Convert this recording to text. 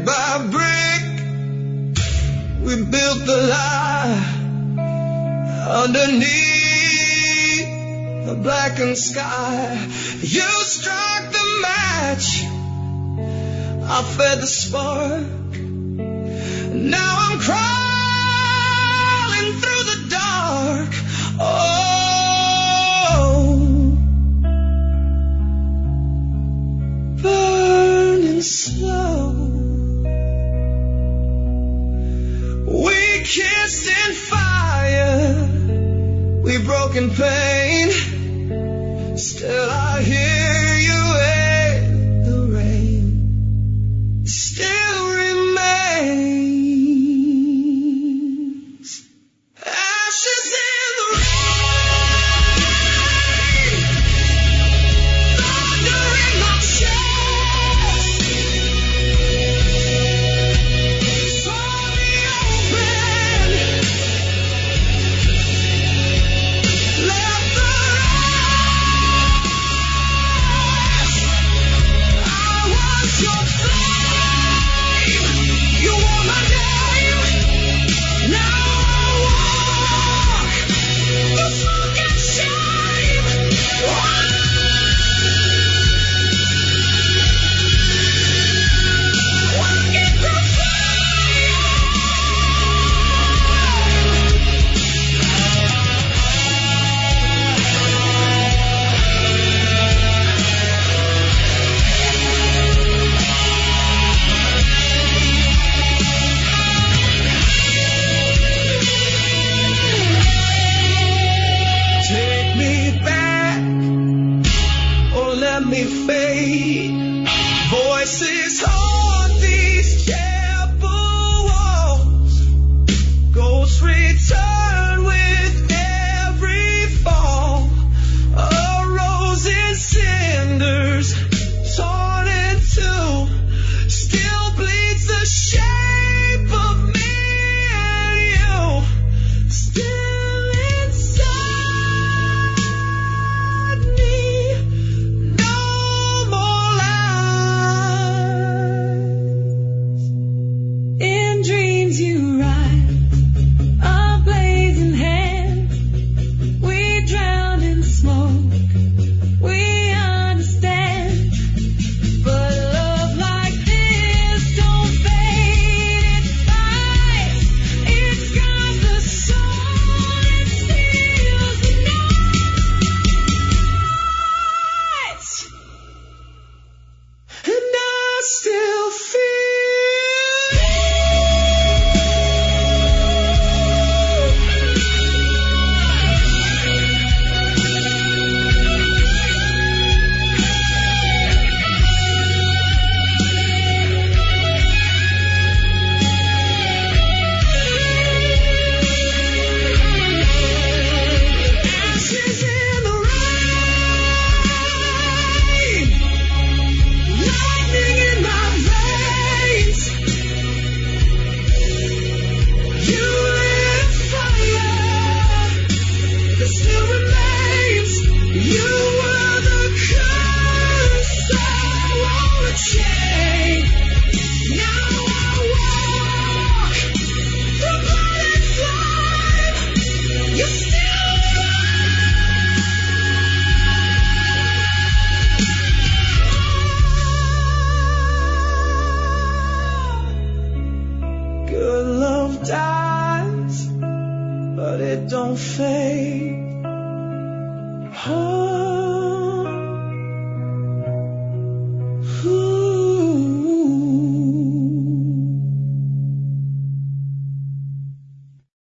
by brick, we built the lie underneath the blackened sky. You struck the match, I fed the spark. Now I'm crawling through the dark. Oh, burning slow. We kissed in fire, we broke in pain. Still I hear you in the rain. Still remains ashes in the rain, thunder in my chest. Saw me open, left the rest. I was your flame, you wore my name. Now I walk the fucking shame. Walking through Take me back or let me fade. Voices haunt these chapel walls. Ghosts return with every fall. A rose in cinders, torn in two, still bleeds the shape of me and you. Still inside me, no more lies. In dreams you ride a blazing hand. We drown in smoke, we understand. But love like this don't fade, it fights. It's got the soul, it steals the night. And I still feel ashes in the rain, lightning in my veins. You lit fire that still remains. You were the curse I wore a chain. Now I walk through blood and flame. You still good love dies, but it don't fade.